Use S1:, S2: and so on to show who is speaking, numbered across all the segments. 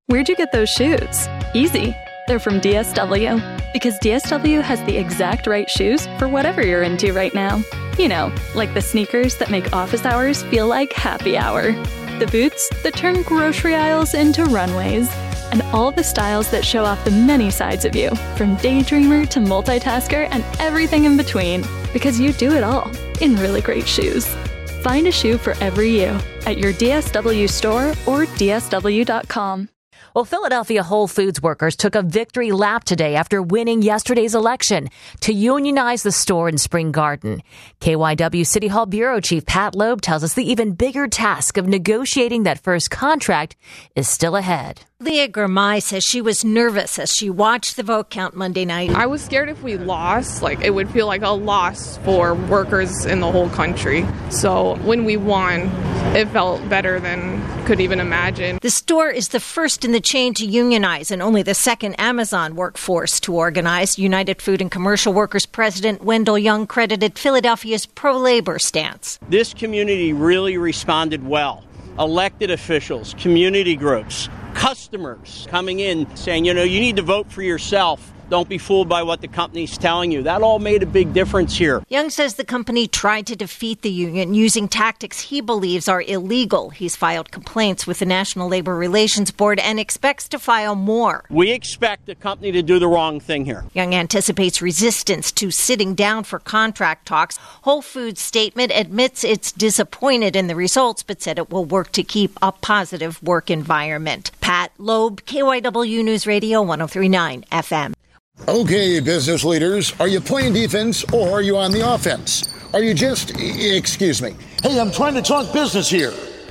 S1: Where'd you get those shoes? Easy. They're from DSW. Because DSW has the exact right shoes for whatever you're into right now. You know, like the sneakers that make office hours feel like happy hour. The boots that turn grocery aisles into runways. And all the styles that show off the many sides of you, from daydreamer to multitasker and everything in between. Because you do it all in really great shoes. Find a shoe for every you at your DSW store or DSW.com.
S2: Well, Philadelphia Whole Foods workers took a victory lap today after winning yesterday's election to unionize the store in Spring Garden. KYW City Hall Bureau Chief Pat Loeb tells us the even bigger task of negotiating that first contract is still ahead.
S3: Leah Gurmai says she was nervous as she watched the vote count Monday night.
S4: I was scared if we lost, it would feel like a loss for workers in the whole country. So when we won, it felt better than could even imagine.
S3: The store is the first in the chain to unionize and only the second Amazon workforce to organize. United Food and Commercial Workers President Wendell Young credited Philadelphia's pro-labor stance.
S5: This community really responded well. Elected officials, community groups, customers coming in saying, you need to vote for yourself. Don't be fooled by what the company's telling you. That all made a big difference here.
S3: Young says the company tried to defeat the union using tactics he believes are illegal. He's filed complaints with the National Labor Relations Board and expects to file more.
S5: We expect the company to do the wrong thing here.
S3: Young anticipates resistance to sitting down for contract talks. Whole Foods' statement admits it's disappointed in the results, but said it will work to keep a positive work environment. Pat Loeb, KYW News Radio 103.9 FM.
S6: Okay, business leaders, are you playing defense or are you on the offense? Are you just, excuse me, hey, I'm trying to talk business here.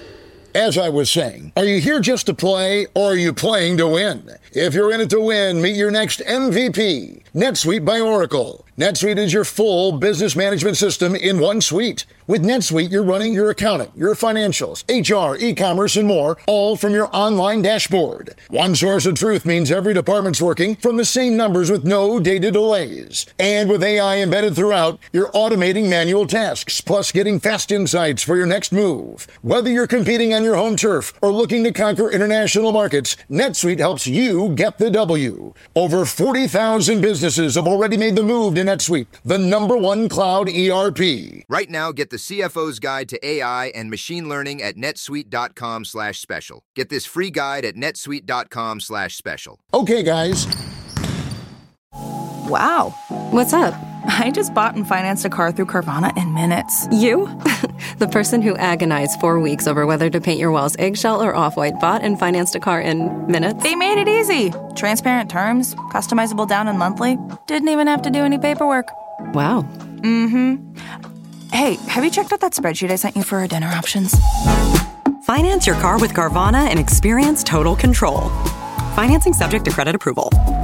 S6: As I was saying, are you here just to play or are you playing to win? If you're in it to win, meet your next MVP, NetSuite by Oracle. NetSuite is your full business management system in one suite. With NetSuite, you're running your accounting, your financials, HR, e-commerce, and more, all from your online dashboard. One source of truth means every department's working from the same numbers with no data delays. And with AI embedded throughout, you're automating manual tasks, plus getting fast insights for your next move. Whether you're competing on your home turf or looking to conquer international markets, NetSuite helps you get the W. Over 40,000 businesses have already made the move to NetSuite, the #1 cloud ERP.
S7: Right now, get the CFO's Guide to AI and Machine Learning at netsuite.com/special. Get this free guide at netsuite.com/special.
S6: Okay, guys.
S8: Wow. What's up? I just bought and financed a car through Carvana in minutes.
S9: You? The person who agonized 4 weeks over whether to paint your walls eggshell or off-white bought and financed a car in minutes?
S8: They made it easy. Transparent terms, customizable down and monthly. Didn't even have to do any paperwork.
S9: Wow.
S8: Mm-hmm. Hey, have you checked out that spreadsheet I sent you for our dinner options?
S10: Finance your car with Carvana and experience total control. Financing subject to credit approval.